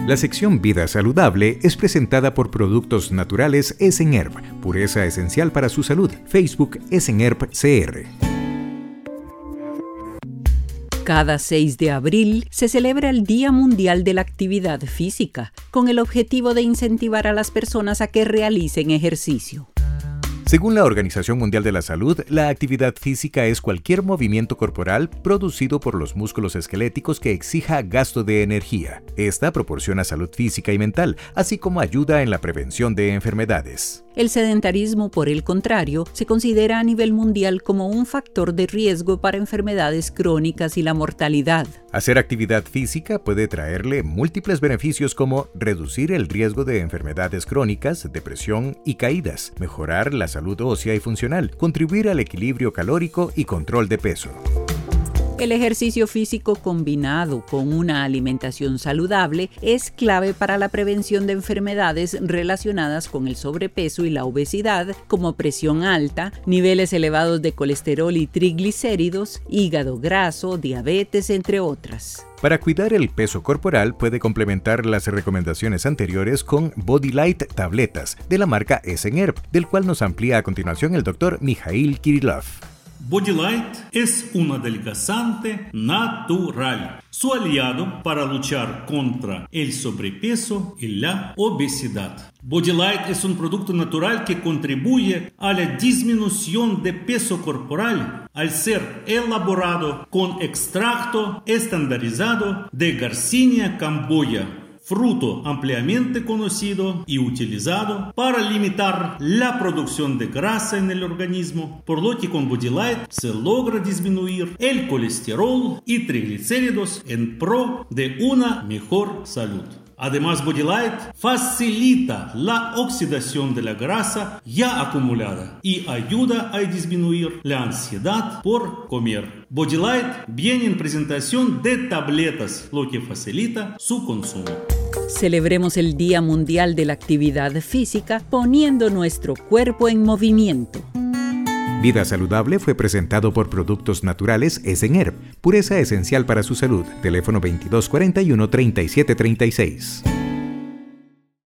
La sección Vida Saludable es presentada por Productos Naturales Esenherb, pureza esencial para su salud. Facebook Esenherb CR. Cada 6 de abril se celebra el Día Mundial de la Actividad Física, con el objetivo de incentivar a las personas a que realicen ejercicio. Según la Organización Mundial de la Salud, la actividad física es cualquier movimiento corporal producido por los músculos esqueléticos que exija gasto de energía. Esta proporciona salud física y mental, así como ayuda en la prevención de enfermedades. El sedentarismo, por el contrario, se considera a nivel mundial como un factor de riesgo para enfermedades crónicas y la mortalidad. Hacer actividad física puede traerle múltiples beneficios como reducir el riesgo de enfermedades crónicas, depresión y caídas, mejorar la salud ósea y funcional, contribuir al equilibrio calórico y control de peso. El ejercicio físico combinado con una alimentación saludable es clave para la prevención de enfermedades relacionadas con el sobrepeso y la obesidad, como presión alta, niveles elevados de colesterol y triglicéridos, hígado graso, diabetes, entre otras. Para cuidar el peso corporal puede complementar las recomendaciones anteriores con Body Light tabletas de la marca Esenherb, del cual nos amplía a continuación el Dr. Mikhail Kirillov. Body Light es un adelgazante natural, su aliado para luchar contra el sobrepeso y la obesidad. Body Light es un producto natural que contribuye a la disminución de peso corporal al ser elaborado con extracto estandarizado de Garcinia camboya, fruto ampliamente conocido y utilizado para limitar la producción de grasa en el organismo, por lo que con Body Light se logra disminuir el colesterol y triglicéridos en pro de una mejor salud. Además, Body Light facilita la oxidación de la grasa ya acumulada y ayuda a disminuir la ansiedad por comer. Body Light viene en presentación de tabletas, lo que facilita su consumo. Celebremos el Día Mundial de la Actividad Física poniendo nuestro cuerpo en movimiento. Vida Saludable fue presentado por Productos Naturales Esenherb, pureza esencial para su salud. Teléfono 2241-3736.